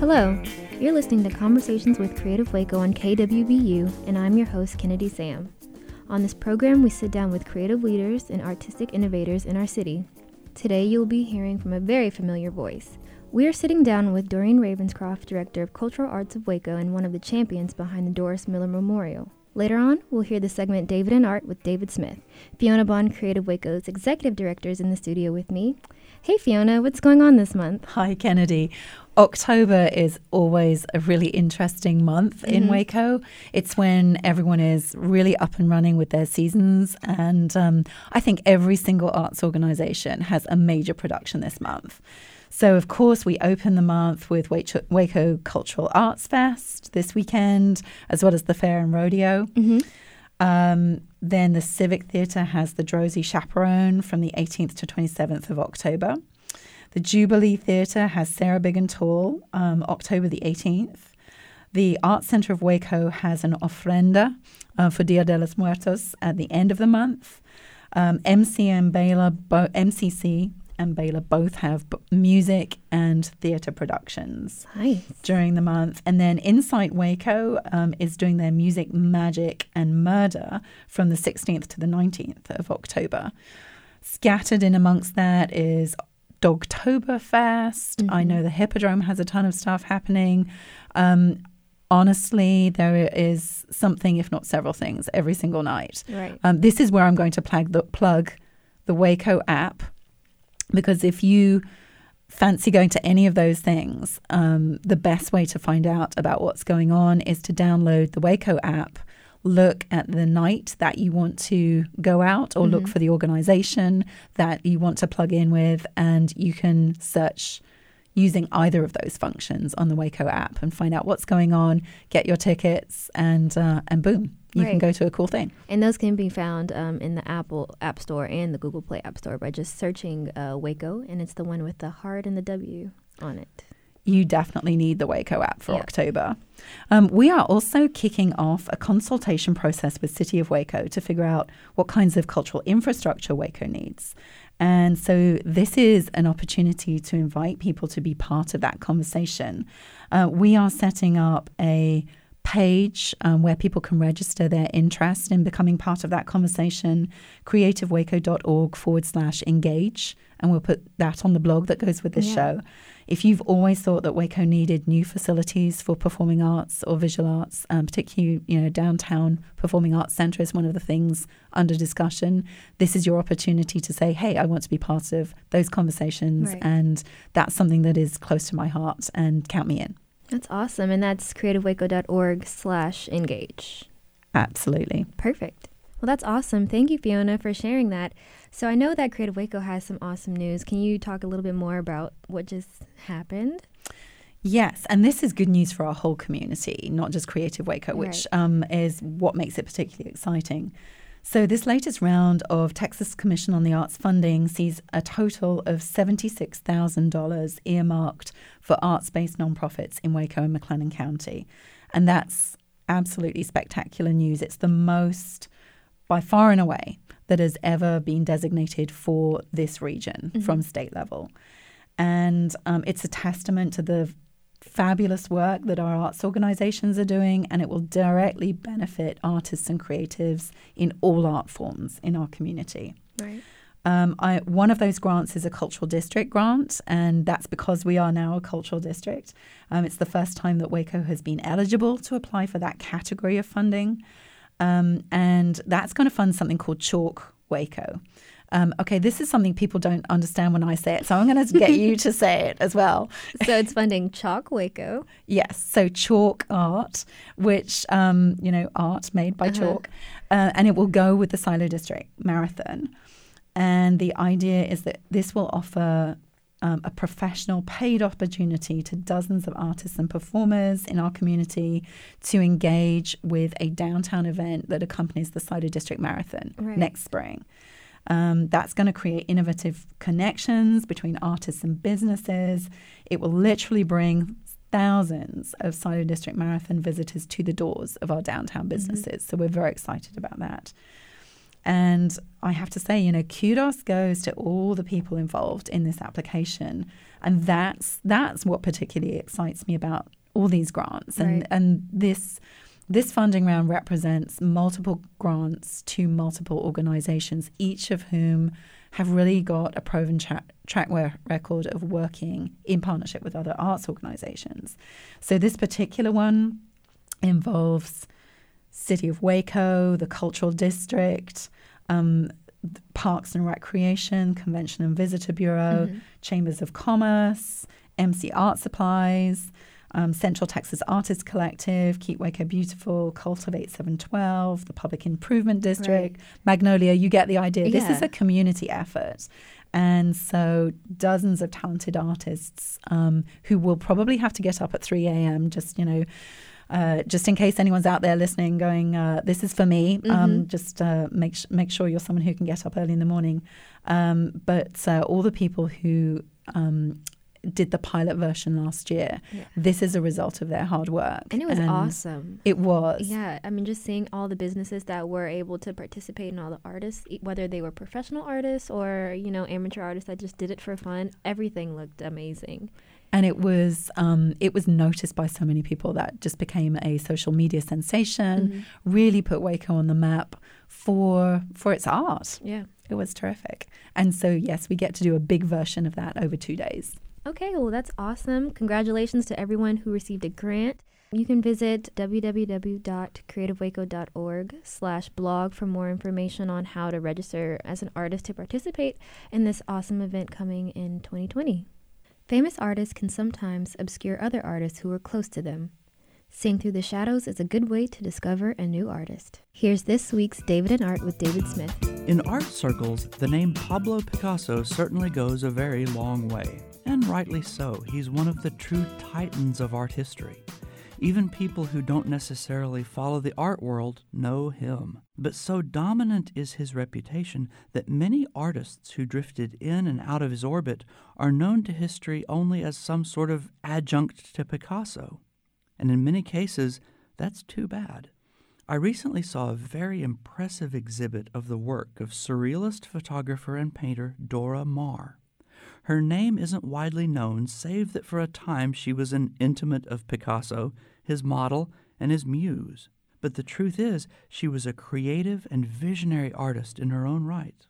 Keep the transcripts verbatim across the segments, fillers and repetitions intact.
Hello, you're listening to Conversations with Creative Waco on K W V U, and I'm your host, Kennedy Sam. On this program, we sit down with creative leaders and artistic innovators in our city. Today, you'll be hearing from a very familiar voice. We are sitting down with Doreen Ravenscroft, Director of Cultural Arts of Waco and one of the champions behind the Doris Miller Memorial. Later on, we'll hear the segment David and Art with David Smith. Fiona Bond, Creative Waco's Executive Director, is in the studio with me. Hey Fiona, what's going on this month? Hi Kennedy. October is always a really interesting month mm-hmm. in Waco. It's when everyone is really up and running with their seasons, and um, I think every single arts organisation has a major production this month. So, of course, we open the month with Waco, Waco Cultural Arts Fest this weekend, as well as the Fair and Rodeo. Mm-hmm. Um, then the Civic Theatre has the Drosy Chaperone from the eighteenth to twenty-seventh of October. The Jubilee Theatre has Sarah Big and Tall, um, October the eighteenth. The Arts Centre of Waco has an ofrenda uh, for Dia de los Muertos at the end of the month. Um, M C and Baylor, bo- M C C and Baylor both have b- music and theatre productions nice. during the month. And then Insight Waco um, is doing their Music, Magic and Murder from the sixteenth to the nineteenth of October. Scattered in amongst that is Dogtoberfest. Mm-hmm. I know the Hippodrome has a ton of stuff happening. Um, honestly, there is something, if not several things, every single night. Right. Um, this is where I'm going to plug the, plug the Waco app, because if you fancy going to any of those things, um, the best way to find out about what's going on is to download the Waco app, look at the night that you want to go out, or mm-hmm. look for the organization that you want to plug in with, and you can search using either of those functions on the Waco app and find out what's going on, get your tickets, and uh, and boom, you right. can go to a cool thing. And those can be found um, in the Apple App Store and the Google Play App Store by just searching uh, Waco, and it's the one with the heart and the W on it. You definitely need the Waco app for yeah. October. Um, we are also kicking off a consultation process with City of Waco to figure out what kinds of cultural infrastructure Waco needs. And so this is an opportunity to invite people to be part of that conversation. Uh, we are setting up a page um, where people can register their interest in becoming part of that conversation, creativewaco.org forward slash engage. And we'll put that on the blog that goes with this yeah. show. If you've always thought that Waco needed new facilities for performing arts or visual arts, um, particularly, you know, downtown Performing Arts Centre is one of the things under discussion. This is your opportunity to say, hey, I want to be part of those conversations. Right. And that's something that is close to my heart, and count me in. That's awesome. And that's creativewaco.org slash engage. Absolutely. Perfect. Well, that's awesome. Thank you, Fiona, for sharing that. So I know that Creative Waco has some awesome news. Can you talk a little bit more about what just happened? Yes, and this is good news for our whole community, not just Creative Waco, which right. um, is what makes it particularly exciting. So this latest round of Texas Commission on the Arts funding sees a total of seventy-six thousand dollars earmarked for arts-based nonprofits in Waco and McLennan County. And that's absolutely spectacular news. It's the most, by far and away, that has ever been designated for this region mm-hmm. from state level. And um, it's a testament to the fabulous work that our arts organizations are doing, and it will directly benefit artists and creatives in all art forms in our community. Right. Um, I, one of those grants is a cultural district grant, and that's because we are now a cultural district. Um, it's the first time that Waco has been eligible to apply for that category of funding. Um, and that's going to fund something called Chalk Waco. Um, okay, this is something people don't understand when I say it, so I'm going to get you to say it as well. So it's funding Chalk Waco. Yes, so chalk art, which, um, you know, art made by uh-huh. chalk, uh, and it will go with the Silo District Marathon. And the idea is that this will offer Um, a professional paid opportunity to dozens of artists and performers in our community to engage with a downtown event that accompanies the Silo District Marathon right. next spring. Um, that's going to create innovative connections between artists and businesses. It will literally bring thousands of Silo District Marathon visitors to the doors of our downtown businesses. Mm-hmm. So we're very excited about that. And I have to say, you know, kudos goes to all the people involved in this application. And that's that's what particularly excites me about all these grants. And Right. and this this funding round represents multiple grants to multiple organizations, each of whom have really got a proven tra- track record of working in partnership with other arts organizations. So this particular one involves City of Waco, the Cultural District, um, Parks and Recreation, Convention and Visitor Bureau, Mm-hmm. Chambers of Commerce, M C Art Supplies, um, Central Texas Artists Collective, Keep Waco Beautiful, Cultivate seven twelve, the Public Improvement District, Right. Magnolia. You get the idea. This is Yeah. a community effort. And so dozens of talented artists um, who will probably have to get up at three a.m. just, you know, Uh, just in case anyone's out there listening going, uh, this is for me, um, Mm-hmm. just uh, make, sh- make sure you're someone who can get up early in the morning. Um, but uh, all the people who um, did the pilot version last year, Yeah. this is a result of their hard work. And it was awesome. It was. Yeah, I mean, just seeing all the businesses that were able to participate and all the artists, e- whether they were professional artists or, you know, amateur artists that just did it for fun, everything looked amazing. And it was um, it was noticed by so many people that just became a social media sensation, Mm-hmm. really put Waco on the map for for its art. Yeah. It was terrific. And so, yes, we get to do a big version of that over two days. Okay, well, that's awesome. Congratulations to everyone who received a grant. You can visit www.creativewaco.org slash blog for more information on how to register as an artist to participate in this awesome event coming in twenty twenty. Famous artists can sometimes obscure other artists who are close to them. Seeing Through the Shadows is a good way to discover a new artist. Here's this week's David and Art with David Smith. In art circles, the name Pablo Picasso certainly goes a very long way, and rightly so. He's one of the true titans of art history. Even people who don't necessarily follow the art world know him. But so dominant is his reputation that many artists who drifted in and out of his orbit are known to history only as some sort of adjunct to Picasso. And in many cases, that's too bad. I recently saw a very impressive exhibit of the work of surrealist photographer and painter Dora Maar. Her name isn't widely known, save that for a time she was an intimate of Picasso, his model, and his muse. But the truth is, she was a creative and visionary artist in her own right.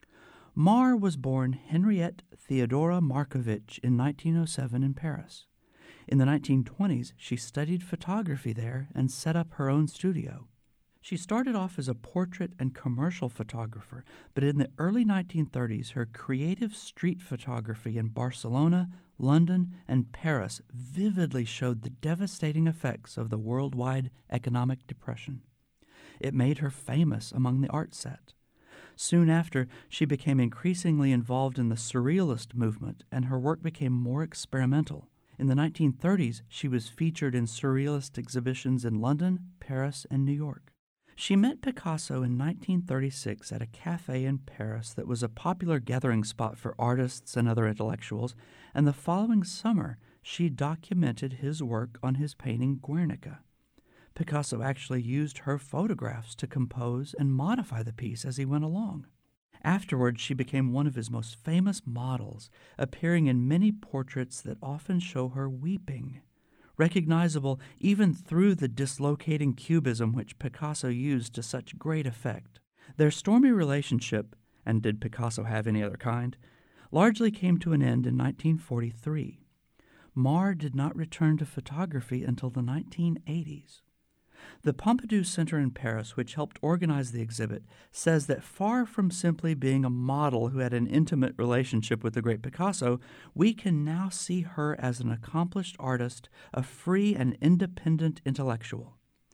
Maar was born Henriette Theodora Markovitch in nineteen oh seven in Paris. In the nineteen twenties, she studied photography there and set up her own studio. She started off as a portrait and commercial photographer, but in the early nineteen thirties, her creative street photography in Barcelona, London, and Paris vividly showed the devastating effects of the worldwide economic depression. It made her famous among the art set. Soon after, she became increasingly involved in the surrealist movement, and her work became more experimental. In the nineteen thirties, she was featured in surrealist exhibitions in London, Paris, and New York. She met Picasso in nineteen thirty-six at a cafe in Paris that was a popular gathering spot for artists and other intellectuals, and the following summer she documented his work on his painting Guernica. Picasso actually used her photographs to compose and modify the piece as he went along. Afterwards, she became one of his most famous models, appearing in many portraits that often show her weeping, recognizable even through the dislocating cubism which Picasso used to such great effect. Their stormy relationship, and did Picasso have any other kind, largely came to an end in nineteen forty-three. Maar did not return to photography until the nineteen eighties. The Pompidou Center in Paris, which helped organize the exhibit, says that far from simply being a model who had an intimate relationship with the great Picasso, we can now see her as an accomplished artist, a free and independent intellectual.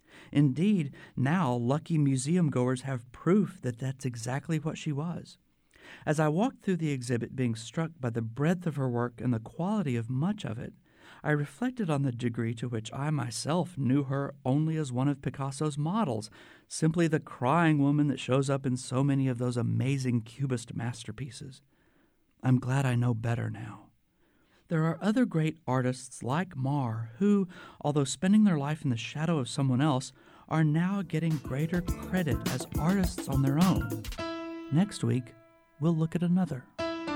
Indeed, now lucky museum goers have proof that that's exactly what she was. As I walked through the exhibit, being struck by the breadth of her work and the quality of much of it, I reflected on the degree to which I myself knew her only as one of Picasso's models, simply the crying woman that shows up in so many of those amazing Cubist masterpieces. I'm glad I know better now. There are other great artists like Maar who, although spending their life in the shadow of someone else, are now getting greater credit as artists on their own. Next week, we'll look at another.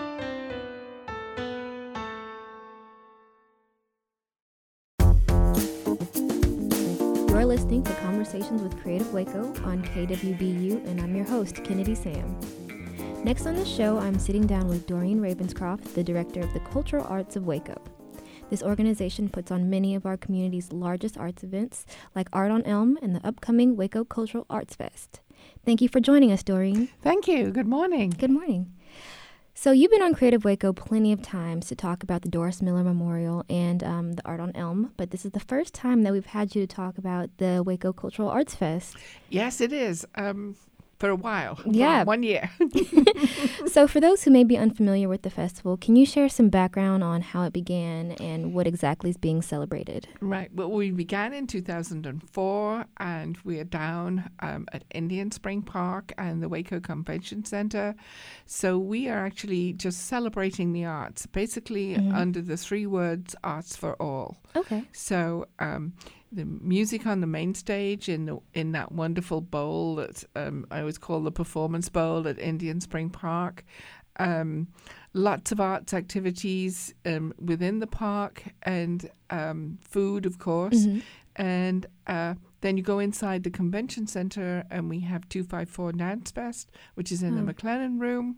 You're listening to Conversations with Creative Waco on K W B U, and I'm your host, Kennedy Sam. Next on the show, I'm sitting down with Doreen Ravenscroft, the director of the Cultural Arts of Waco. This organization puts on many of our community's largest arts events, like Art on Elm and the upcoming Waco Cultural Arts Fest. Thank you for joining us, Doreen. Thank you. Good morning. Good morning. So you've been on Creative Waco plenty of times to talk about the Doris Miller Memorial and um, the Art on Elm, but this is the first time that we've had you to talk about the Waco Cultural Arts Fest. Yes, it is. Um, for a while. Yeah. One year. So for those who may be unfamiliar with the festival, can you share some background on how it began and what exactly is being celebrated? Right. Well, we began in two thousand four, and we are down um, at Indian Spring Park and the Waco Convention Center. So we are actually just celebrating the arts, basically mm-hmm. under the three words, Arts for All. Okay. So um, the music on the main stage in the, in that wonderful bowl that um, I always call the Performance Bowl at Indian Spring Park. Um, lots of arts activities um, within the park, and um, food, of course. Mm-hmm. And uh, then you go inside the convention center, and we have two five four Dance Fest, which is in oh. the McLennan Room.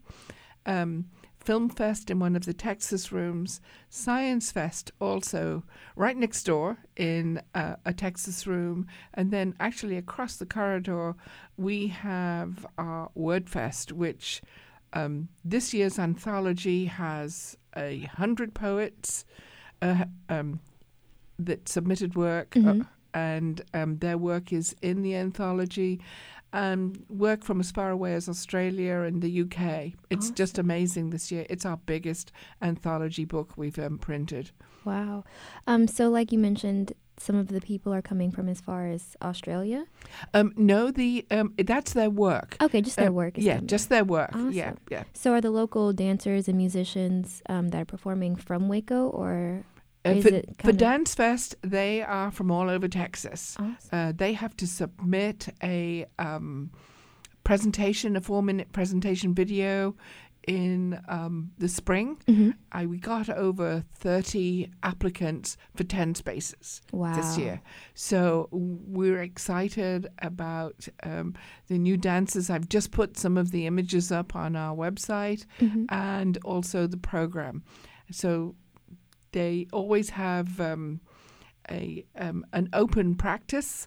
Um, Film Fest in one of the Texas rooms, Science Fest also right next door in uh, a Texas room, and then actually across the corridor we have our Word Fest, which um, this year's anthology has a hundred poets uh, um, that submitted work, mm-hmm. uh, and um, their work is in the anthology. Um, work from as far away as Australia and the U K. It's awesome. Just amazing this year. It's our biggest anthology book we've um, printed. Wow. Um, so like you mentioned, some of the people are coming from as far as Australia? Um, no, the um, that's their work. Okay, just their um, work. Is yeah, coming. just their work. Awesome. Yeah, yeah. So are the local dancers and musicians um, that are performing from Waco, or... Uh, for, for Dance Fest, they are from all over Texas. Awesome. Uh, they have to submit a um, presentation, a four-minute presentation video in um, the spring. Mm-hmm. I, we got over thirty applicants for ten spaces wow. this year. So we're excited about um, the new dances. I've just put some of the images up on our website mm-hmm. and also the program. So they always have um, a um, an open practice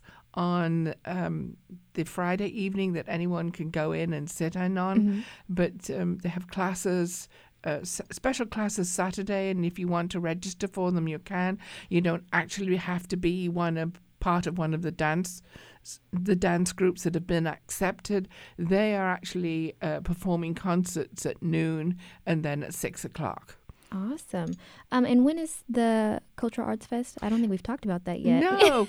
on um, the Friday evening that anyone can go in and sit in on. Mm-hmm. But um, they have classes, uh, s- special classes Saturday, and if you want to register for them, you can. You don't actually have to be one of part of one of the dance the dance groups that have been accepted. They are actually uh, performing concerts at noon and then at six o'clock. Awesome. Um, and when is the Cultural Arts Fest? I don't think we've talked about that yet. No.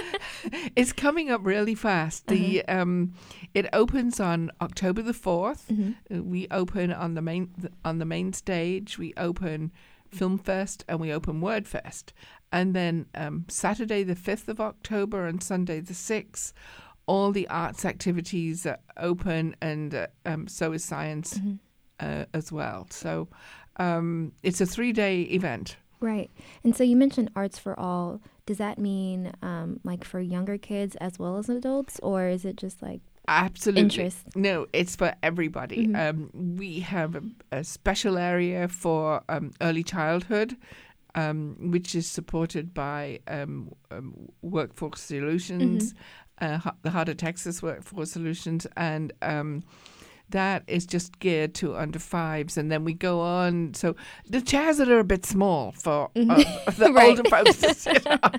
It's coming up really fast. The uh-huh. um, it opens on October the fourth. Mm-hmm. Uh, we open on the main th- on the main stage. We open Film Fest and we open Word Fest. And then um, Saturday the fifth of October and Sunday the sixth, all the arts activities are open, and uh, um, so is science mm-hmm. uh, as well. So Um, it's a three-day event. Right. And so you mentioned Arts for All. Does that mean um, like for younger kids as well as adults, or is it just like Absolutely. interest? No, it's for everybody. Mm-hmm. Um, we have a, a special area for um, early childhood, um, which is supported by um, um, Workforce Solutions, mm-hmm. uh, the Heart of Texas Workforce Solutions, and um that is just geared to under fives, and then we go on. So the chairs that are a bit small for uh, mm-hmm. the right. older folks to sit on.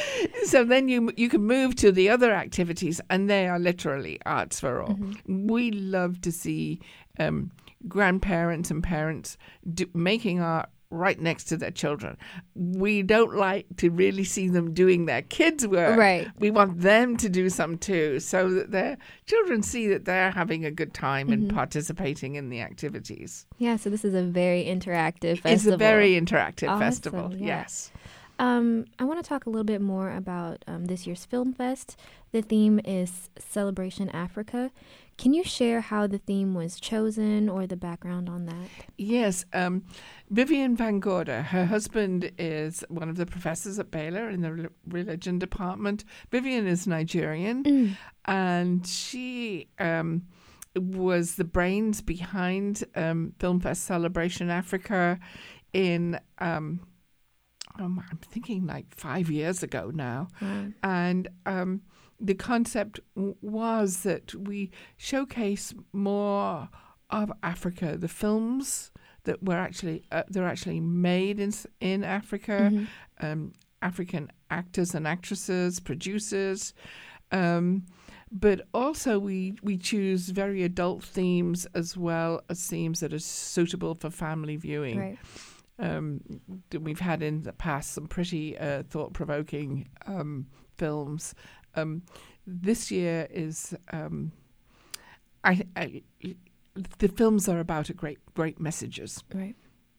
So then you you can move to the other activities, and they are literally arts for all. Mm-hmm. We love to see um, grandparents and parents do, making art right next to their children. We don't like to really see them doing their kids' work. Right. We want them to do some too, so that their children see that they're having a good time mm-hmm. and participating in the activities. Yeah, so this is a very interactive festival. It's a very interactive awesome, festival, yeah. yes. Um, I want to talk a little bit more about um, this year's Film Fest. The theme is Celebration Africa. Can you share how the theme was chosen or the background on that? Yes. Um, Vivian Van Gorder, her husband is one of the professors at Baylor in the re- religion department. Vivian is Nigerian, Mm. and she um, was the brains behind um, Film Fest Celebration Africa in, um, um, I'm thinking like five years ago now. Wow. And um, the concept w- was that we showcase more of Africa, the films that were actually uh, they're actually made in s- in Africa, Mhm. um, African actors and actresses, producers, um, but also we we choose very adult themes as well as themes that are suitable for family viewing. Right. Um, th- we've had in the past some pretty uh, thought-provoking um, films. Um, this year is, um, I, I, the films are about a great, great messages. Right.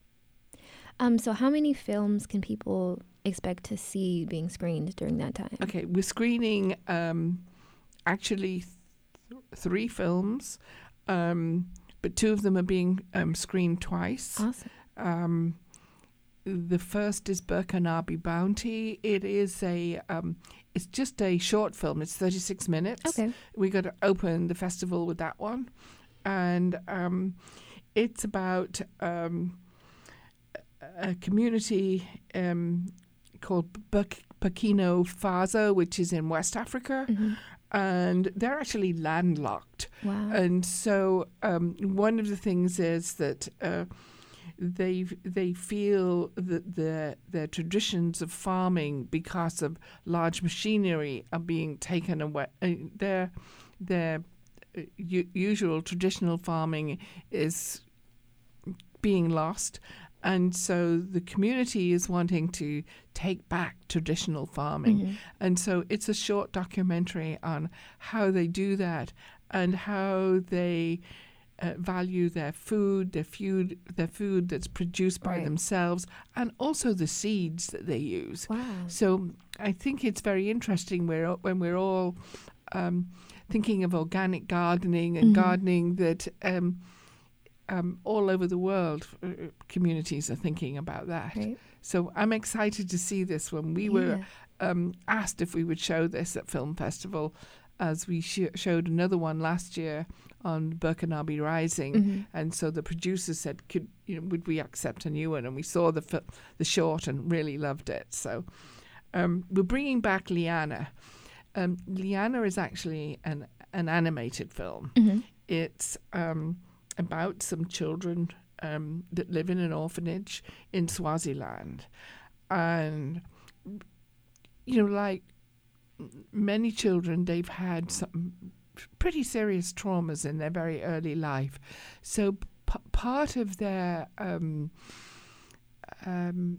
Um, so how many films can people expect to see being screened during that time? Okay, we're screening um, actually th- three films, um, but two of them are being um, screened twice. Awesome. Um, the first is Burkinabe Bounty. It is a, um, it's just a short film. It's thirty-six minutes. Okay. We got to open the festival with that one, and um, it's about um, a community um, called Buk- Burkina Faso, which is in West Africa, Mhm. and they're actually landlocked. Wow. And so um, one of the things is that uh, they they feel that their their traditions of farming, because of large machinery, are being taken away. Uh, their their uh, u- usual traditional farming is being lost, and so the community is wanting to take back traditional farming. Mhm. And so it's a short documentary on how they do that and how they uh, value their food, their food, their food that's produced by Right. themselves, and also the seeds that they use. Wow. So I think it's very interesting where when we're all um, thinking of organic gardening and Mhm. gardening that um, um, all over the world, uh, communities are thinking about that. Right. So I'm excited to see this one. We were Yeah. um, asked if we would show this at Film Festival, as we sh- showed another one last year on Burkinabe Rising, Mhm. and so the producers said, "Could you know, would we accept a new one?" And we saw the fi- the short and really loved it. So um, we're bringing back Liana. Um, Liana is actually an an animated film. Mhm. It's um, about some children um, that live in an orphanage in Swaziland, and you know, like many children, they've had some pretty serious traumas in their very early life. So p- part of their um, um,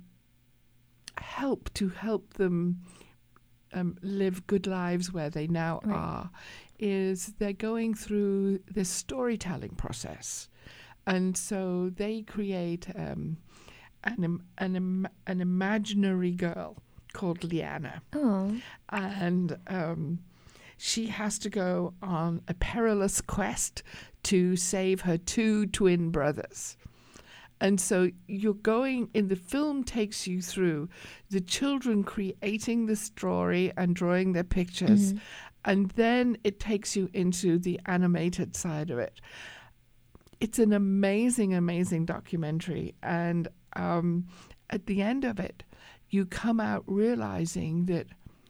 help to help them um, live good lives where they now Right. are is they're going through this storytelling process. And so they create um, an, im- an, im- an imaginary girl called Liana. Oh. And um, she has to go on a perilous quest to save her two twin brothers. And so you're going, in the film takes you through the children creating the story and drawing their pictures. Mhm. And then it takes you into the animated side of it. It's an amazing, amazing documentary. And um, at the end of it, you come out realizing that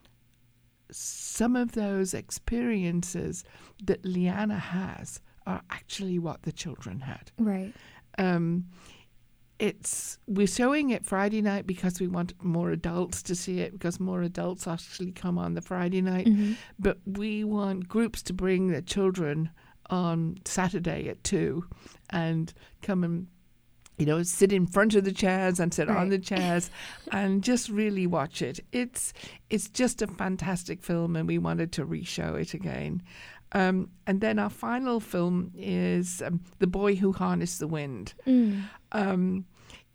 some of those experiences that Liana has are actually what the children had. Right. Um, it's we're showing it Friday night because we want more adults to see it, because more adults actually come on the Friday night. Mhm. But we want groups to bring their children on Saturday at two and come and, you know, sit in front of the chairs and sit on Right. the chairs and just really watch it. It's it's just a fantastic film, and we wanted to re-show it again. Um, and then our final film is um, The Boy Who Harnessed the Wind. Mm. Um,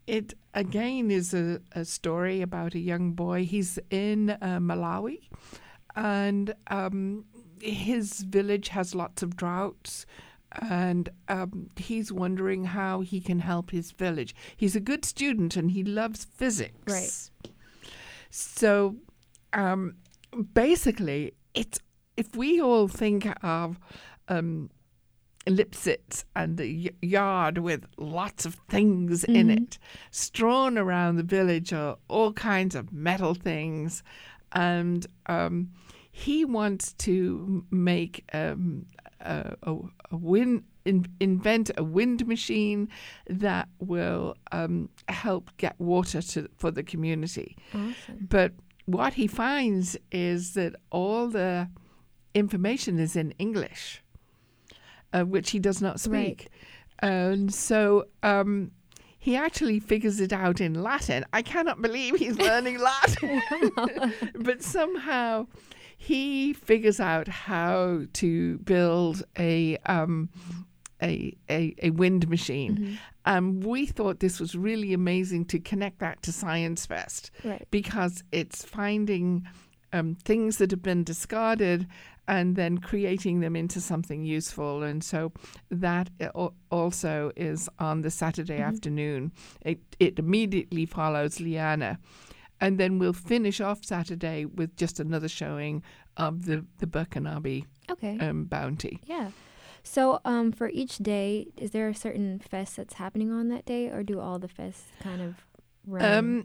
it again is a, a story about a young boy. He's in uh, Malawi, and um, his village has lots of droughts, and um, he's wondering how he can help his village. He's a good student and he loves physics. Right. So um, basically, it's if we all think of um, Lipsitz and the y- yard with lots of things mm-hmm. in it, strewn around the village are all kinds of metal things, and um, he wants to make um, a, a, a wind in, invent a wind machine that will um, help get water to for the community. Awesome. But what he finds is that all the information is in English, uh, which he does not speak. Right. And so um, he actually figures it out in Latin. I cannot believe he's learning Latin. Wow. But somehow he figures out how to build a um, a, a a wind machine. Mm-hmm. Um, we thought this was really amazing to connect that to Science Fest, right. because it's finding um, things that have been discarded and then creating them into something useful. And so that also is on the Saturday mm-hmm. afternoon. It, it immediately follows Liana. And then we'll finish off Saturday with just another showing of the, the Burkinabe okay. um, bounty. Yeah. So um, for each day, is there a certain fest that's happening on that day, or do all the fests kind of run? Um,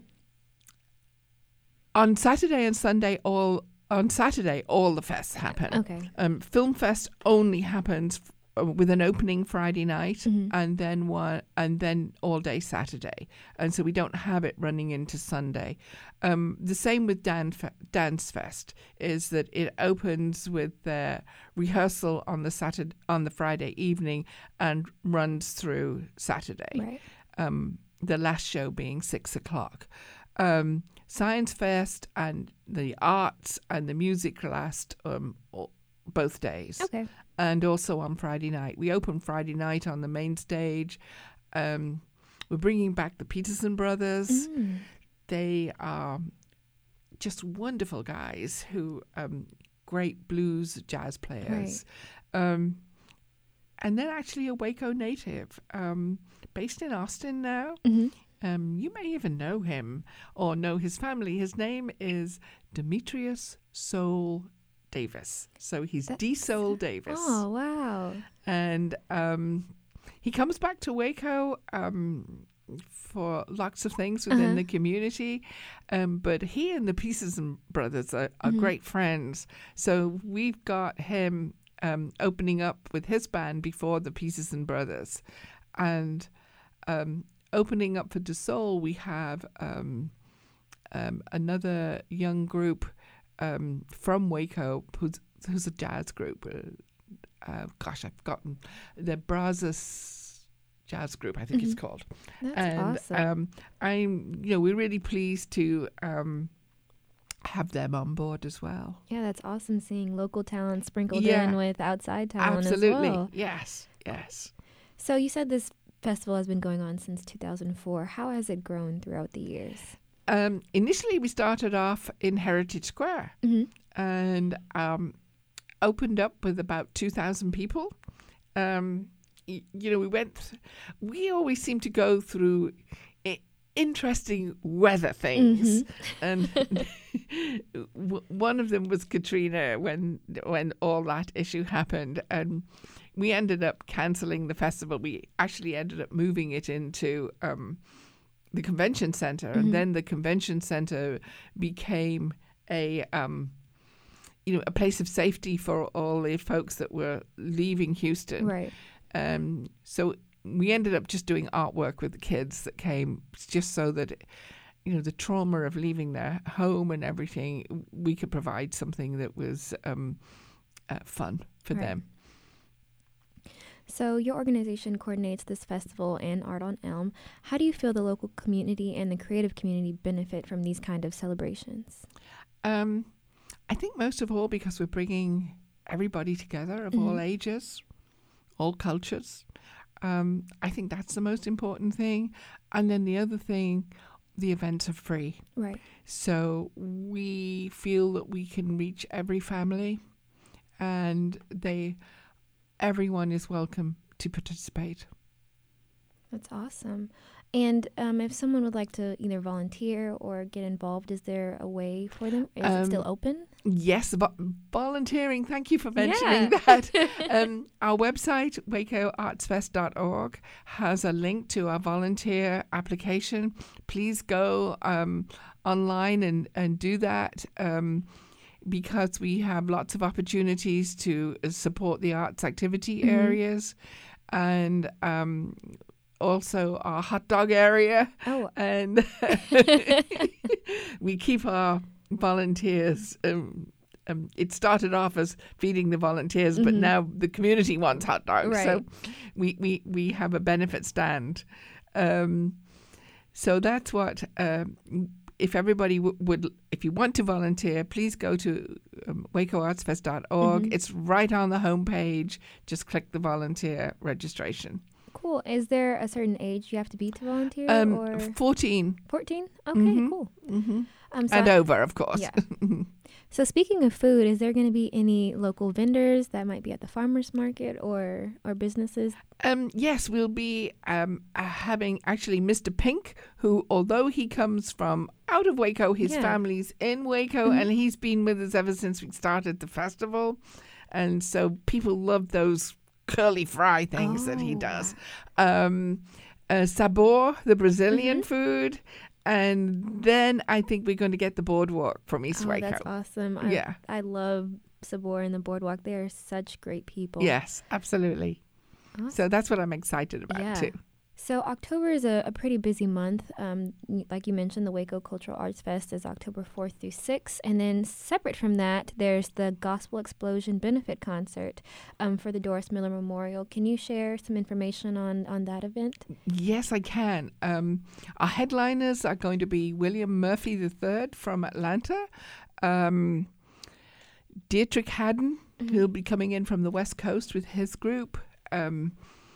on Saturday and Sunday, all on Saturday, all the fests happen. Okay. Um, Film Fest only happens f- with an opening Friday night, mm-hmm. and then one, and then all day Saturday, and so we don't have it running into Sunday. Um, the same with Dan Fe- Dance Fest is that it opens with the rehearsal on the Saturday on the Friday evening and runs through Saturday. Right. Um, the last show being six o'clock. Um, Science Fest and the arts and the music last um, both days. Okay. And also on Friday night. We open Friday night on the main stage. Um, we're bringing back the Peterson brothers. Mm. They are just wonderful guys who, um, great blues jazz players. Right. Um, and then actually a Waco native, um, based in Austin now. Mm-hmm. Um, you may even know him or know his family. His name is Demetrius Soul Davis. So he's D. Soul Davis. Oh, wow. And um, he comes back to Waco um, for lots of things within uh-huh. the community. Um, but he and the Peterson brothers are, are mm-hmm. great friends. So we've got him um, opening up with his band before the Peterson brothers. And um, opening up for De Soul, we have um, um, another young group um, from Waco who's, who's a jazz group. Uh, uh, gosh, I've forgotten. The Brazos Jazz Group, I think mm-hmm. it's called. That's and awesome. um, I'm, you know, we're really pleased to um, have them on board as well. Yeah, that's awesome seeing local talent sprinkled Yeah. in with outside talent Absolutely. as well. Yes, yes. So you said this festival has been going on since two thousand four. How has it grown throughout the years? Um, initially, we started off in Heritage Square Mm-hmm. and um, opened up with about two thousand people. Um, y- you know, we went, th- we always seem to go through I- interesting weather things. And w- one of them was Katrina when when all that issue happened. And we ended up cancelling the festival. We actually ended up moving it into um, the convention center, Mm-hmm. and then the convention center became a um, you know a place of safety for all the folks that were leaving Houston. Right. Um, so we ended up just doing artwork with the kids that came, just so that you know the trauma of leaving their home and everything, we could provide something that was um, uh, fun for Right. them. So your organization coordinates this festival and Art on Elm. How do you feel the local community and the creative community benefit from these kind of celebrations? Um, I think most of all because we're bringing everybody together of Mm-hmm. all ages, all cultures. Um, I think that's the most important thing. and then the other thing, the events are free. Right. So we feel that we can reach every family, and they, everyone is welcome to participate. That's awesome. And um, if someone would like to either volunteer or get involved, is there a way for them? Is Um, it still open? Yes, vo- volunteering. Thank you for mentioning Yeah. that. um, our website, waco arts fest dot org, has a link to our volunteer application. Please go um, online and, and do that um, because we have lots of opportunities to uh, support the arts activity Mhm. areas, and um, also our hot dog area. Oh, And we keep our volunteers. Um, um, it started off as feeding the volunteers, but Mhm. now the community wants hot dogs. So Right. we, we, we have a benefit stand. Um, so that's what, um, if everybody w- would, if you want to volunteer, please go to um, waco arts fest dot org. Mhm. It's right on the homepage. Just click the volunteer registration. cool. Is there a certain age you have to be to volunteer? Um, or fourteen. fourteen? Okay, Mhm. cool. Mm-hmm. Um, so And I- over, of course. Yeah. So speaking of food, is there going to be any local vendors that might be at the farmers market or or businesses? Um, yes, we'll be um, uh, having actually Mister Pink, who, although he comes from out of Waco, his Yeah. family's in Waco, Mhm. and he's been with us ever since we started the festival. And so people love those curly fry things that he Oh. does. Um, uh, Sabor, the Brazilian Mhm. food. And then I think we're going to get the boardwalk from East Oh, Waco. that's awesome. I, Yeah. I love Sabor and the Boardwalk. They are such great people. Yes, absolutely. Awesome. So that's what I'm excited about, Yeah. too. So October is a, a pretty busy month. Um, y- like you mentioned, the Waco Cultural Arts Fest is October fourth through sixth. And then separate from that, there's the Gospel Explosion Benefit Concert um, for the Doris Miller Memorial. Can you share some information on, on that event? Yes, I can. Um, our headliners are going to be William Murphy the third from Atlanta, um, Dietrich Haddon, who'll be coming in from the West Coast with his group, um,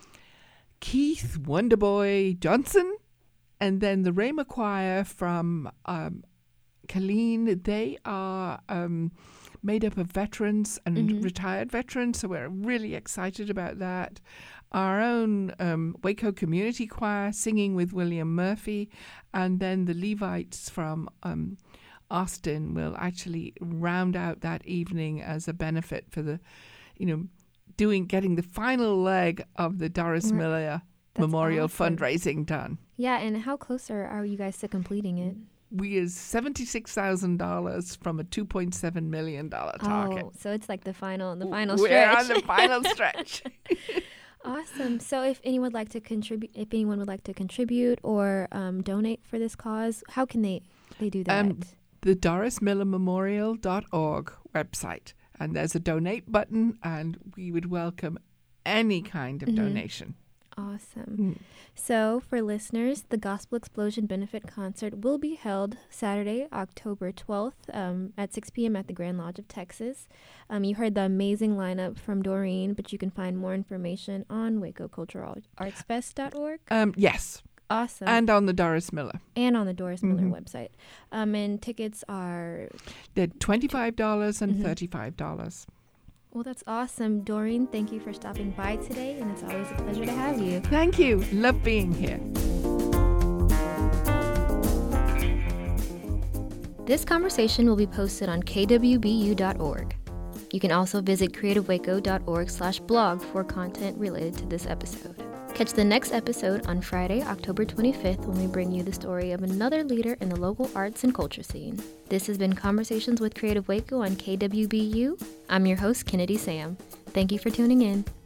Keith Wonderboy Johnson, and then the Rhema Choir from um, Colleen. They are um, made up of veterans and Mhm. retired veterans, so we're really excited about that. Our own um, Waco Community Choir singing with William Murphy, and then the Levites from um, Austin will actually round out that evening as a benefit for the, you know, doing getting the final leg of the Doris Right. Miller That's Memorial awesome. fundraising done. Yeah, and how close are, are you guys to completing it? We is seventy-six thousand dollars from a two point seven million dollars target. Oh, so it's like the final, the final We're stretch. on the final stretch. Awesome. So if anyone would like to contribute, if anyone would like to contribute or um, donate for this cause, how can they they do that? Um, The Doris Miller Memorial dot org website. And there's a donate button, and we would welcome any kind of Mhm. donation. Awesome. Mm. So for listeners, the Gospel Explosion Benefit Concert will be held Saturday, October twelfth um, at six p.m. at the Grand Lodge of Texas. Um, you heard the amazing lineup from Doreen, but you can find more information on waco cultural arts fest dot org. Um, yes, Awesome. and on the Doris Miller. and on the Doris Miller Mhm. website. Um, and tickets are, They're twenty-five dollars and Mhm. thirty-five dollars. well, that's awesome. Doreen, thank you for stopping by today, and it's always a pleasure to have you. Thank you. Love being here. This conversation will be posted on k w b u dot org. You can also visit creative waco dot org slash blog for content related to this episode. Catch the next episode on Friday, October twenty-fifth, when we bring you the story of another leader in the local arts and culture scene. This has been Conversations with Creative Waco on K W B U. I'm your host, Kennedy Sam. Thank you for tuning in.